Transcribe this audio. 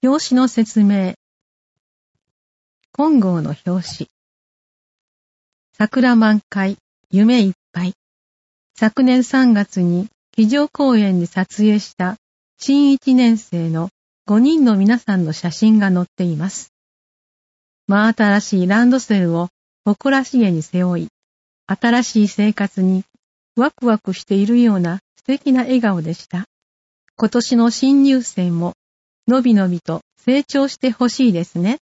表紙の説明。金剛の表紙。桜満開、夢いっぱい。昨年3月に机上公園で撮影した新1年生の5人の皆さんの写真が載っています。真新しいランドセルを誇らしげに背負い、新しい生活にワクワクしているような素敵な笑顔でした。今年の新入生ものびのびと成長してほしいですね。